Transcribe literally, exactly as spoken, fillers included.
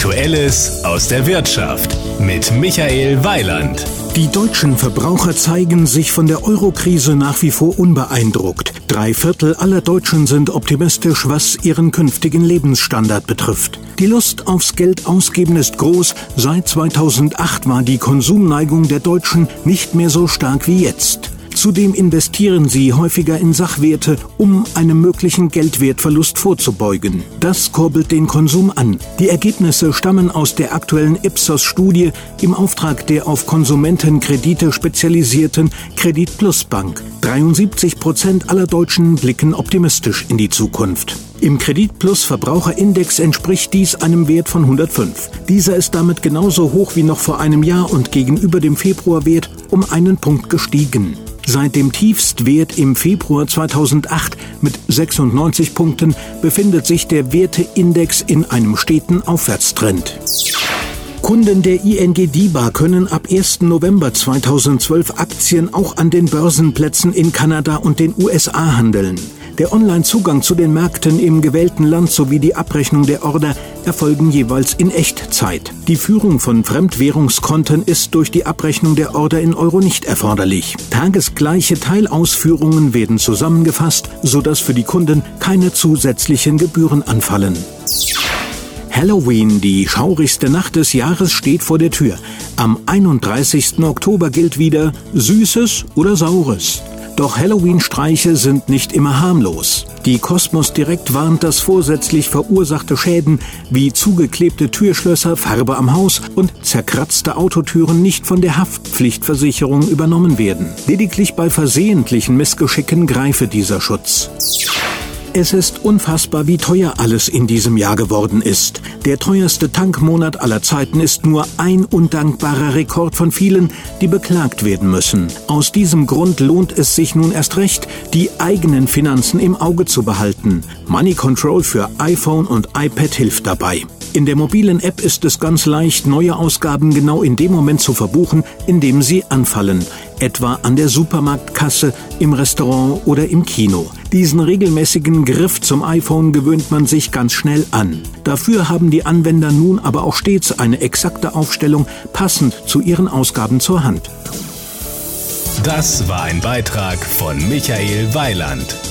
Aktuelles aus der Wirtschaft mit Michael Weiland. Die deutschen Verbraucher zeigen sich von der Euro-Krise nach wie vor unbeeindruckt. Drei Viertel aller Deutschen sind optimistisch, was ihren künftigen Lebensstandard betrifft. Die Lust aufs Geld ausgeben ist groß. Seit zweitausendacht war die Konsumneigung der Deutschen nicht mehr so stark wie jetzt. Zudem investieren sie häufiger in Sachwerte, um einem möglichen Geldwertverlust vorzubeugen. Das kurbelt den Konsum an. Die Ergebnisse stammen aus der aktuellen Ipsos-Studie im Auftrag der auf Konsumentenkredite spezialisierten Credit Plus Bank. dreiundsiebzig Prozent aller Deutschen blicken optimistisch in die Zukunft. Im Credit Plus Verbraucherindex entspricht dies einem Wert von hundertfünf. Dieser ist damit genauso hoch wie noch vor einem Jahr und gegenüber dem Februarwert um einen Punkt gestiegen. Seit dem Tiefstwert im Februar zweitausendacht mit sechsundneunzig Punkten befindet sich der Werteindex in einem steten Aufwärtstrend. Kunden der I N G DiBa können ab ersten November zweitausendzwölf Aktien auch an den Börsenplätzen in Kanada und den U S A handeln. Der Online-Zugang zu den Märkten im gewählten Land sowie die Abrechnung der Order erfolgen jeweils in Echtzeit. Die Führung von Fremdwährungskonten ist durch die Abrechnung der Order in Euro nicht erforderlich. Tagesgleiche Teilausführungen werden zusammengefasst, sodass für die Kunden keine zusätzlichen Gebühren anfallen. Halloween, die schaurigste Nacht des Jahres, steht vor der Tür. Am einunddreißigsten Oktober gilt wieder Süßes oder Saures. Doch Halloween-Streiche sind nicht immer harmlos. Die Kosmos Direkt warnt, dass vorsätzlich verursachte Schäden wie zugeklebte Türschlösser, Farbe am Haus und zerkratzte Autotüren nicht von der Haftpflichtversicherung übernommen werden. Lediglich bei versehentlichen Missgeschicken greife dieser Schutz. Es ist unfassbar, wie teuer alles in diesem Jahr geworden ist. Der teuerste Tankmonat aller Zeiten ist nur ein undankbarer Rekord von vielen, die beklagt werden müssen. Aus diesem Grund lohnt es sich nun erst recht, die eigenen Finanzen im Auge zu behalten. Money Control für iPhone und iPad hilft dabei. In der mobilen App ist es ganz leicht, neue Ausgaben genau in dem Moment zu verbuchen, in dem sie anfallen. Etwa an der Supermarktkasse, im Restaurant oder im Kino. Diesen regelmäßigen Griff zum iPhone gewöhnt man sich ganz schnell an. Dafür haben die Anwender nun aber auch stets eine exakte Aufstellung passend zu ihren Ausgaben zur Hand. Das war ein Beitrag von Michael Weiland.